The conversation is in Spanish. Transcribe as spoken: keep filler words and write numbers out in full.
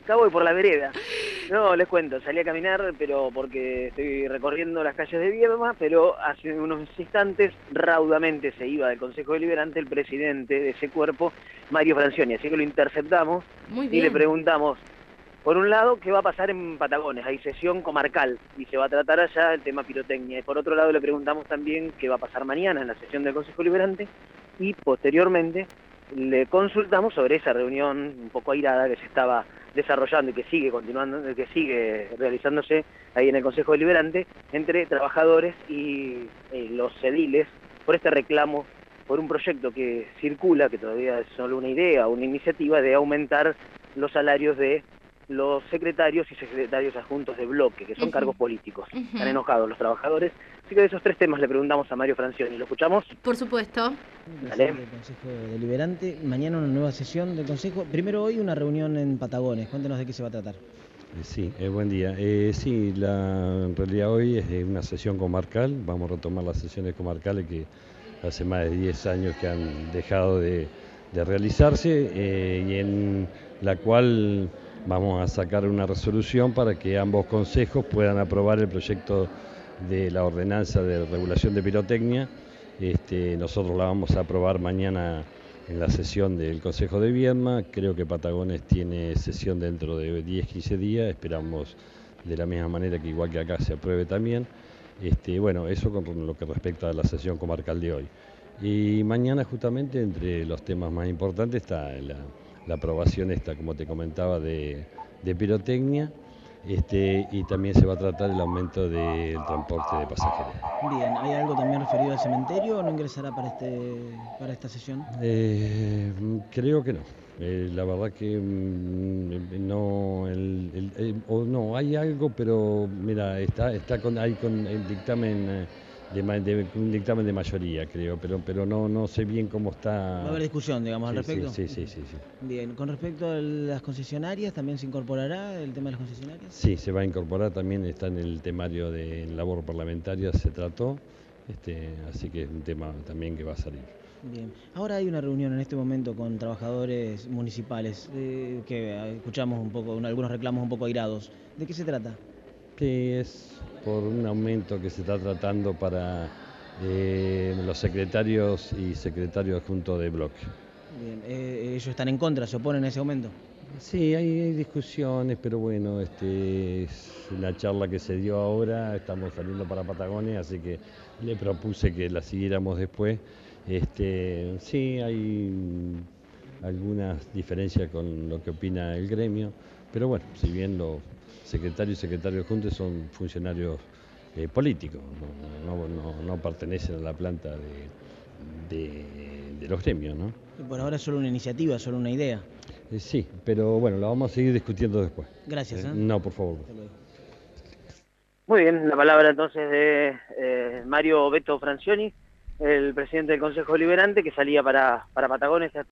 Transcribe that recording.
acá voy por la vereda. No, les cuento, salí a caminar, pero porque estoy recorriendo las calles de Viedma, pero hace unos instantes raudamente se iba del Consejo Deliberante el presidente de ese cuerpo, Mario Francioni, así que lo interceptamos Muy y le bien. preguntamos, por un lado, ¿qué va a pasar en Patagones? Hay sesión comarcal y se va a tratar allá el tema pirotecnia. Y por otro lado le preguntamos también qué va a pasar mañana en la sesión del Consejo Deliberante y posteriormente le consultamos sobre esa reunión un poco airada que se estaba desarrollando y que sigue continuando, que sigue realizándose ahí en el Consejo Deliberante entre trabajadores y eh, los ediles por este reclamo, por un proyecto que circula, que todavía es solo una idea, una iniciativa de aumentar los salarios de los secretarios y secretarios adjuntos de bloque, que son Ujú, cargos políticos. Están ujú. enojados los trabajadores. Así que de esos tres temas le preguntamos a Mario Francioni. ¿Lo escuchamos? Por supuesto. Dale. Presidente del Consejo Deliberante. Mañana una nueva sesión del Consejo. Primero hoy una reunión en Patagones. Cuéntenos de qué se va a tratar. Eh, Sí, eh, buen día. Eh, sí, la, en realidad hoy es eh, una sesión comarcal. Vamos a retomar las sesiones comarcales que hace más de diez años que han dejado de, de realizarse eh, y en la cual vamos a sacar una resolución para que ambos consejos puedan aprobar el proyecto de la ordenanza de regulación de pirotecnia. Este, nosotros la vamos a aprobar mañana en la sesión del Consejo de Viedma. Creo que Patagones tiene sesión dentro de diez a quince días, esperamos de la misma manera que igual que acá se apruebe también. Este, bueno, eso con lo que respecta a la sesión comarcal de hoy. Y mañana justamente entre los temas más importantes está la, la aprobación esta, como te comentaba, de, de pirotecnia. Este, y también se va a tratar el aumento del transporte de pasajeros. Bien, ¿hay algo también referido al cementerio o no ingresará para este para esta sesión? Eh, creo que no. Eh, la verdad que mm, no, el, el, el, o no, hay algo, pero mira, está, está con, hay con el dictamen eh, de, de, un dictamen de mayoría, creo, pero, pero no, no sé bien cómo está. Va a haber discusión, digamos, al Sí, sí, respecto. sí, sí, sí, sí. Bien, con respecto a las concesionarias, ¿también se incorporará el tema de las concesionarias? Sí, se va a incorporar, también está en el temario de labor parlamentaria, se trató, este, así que es un tema también que va a salir. Bien, ahora hay una reunión en este momento con trabajadores municipales eh, que escuchamos un poco, algunos reclamos un poco airados. ¿De qué se trata? Que es por un aumento que se está tratando para eh, los secretarios y secretarios adjuntos de bloque. Bien, eh, ellos están en contra, se oponen a ese aumento. Sí, hay, hay discusiones, pero bueno, este, es una charla que se dio ahora, estamos saliendo para Patagonia, así que le propuse que la siguiéramos después. Este, sí, hay algunas diferencias con lo que opina el gremio, pero bueno, si bien los secretarios y secretarios juntos son funcionarios eh, políticos, no, no, no, no pertenecen a la planta de, de, de los gremios, ¿no? Por ahora es solo una iniciativa, solo una idea. Eh, sí, pero bueno, la vamos a seguir discutiendo después. Gracias. ¿eh? Eh, no, por favor. Muy bien, la palabra entonces de eh, Mario Beto Francioni, el presidente del Consejo Deliberante, que salía para, para Patagones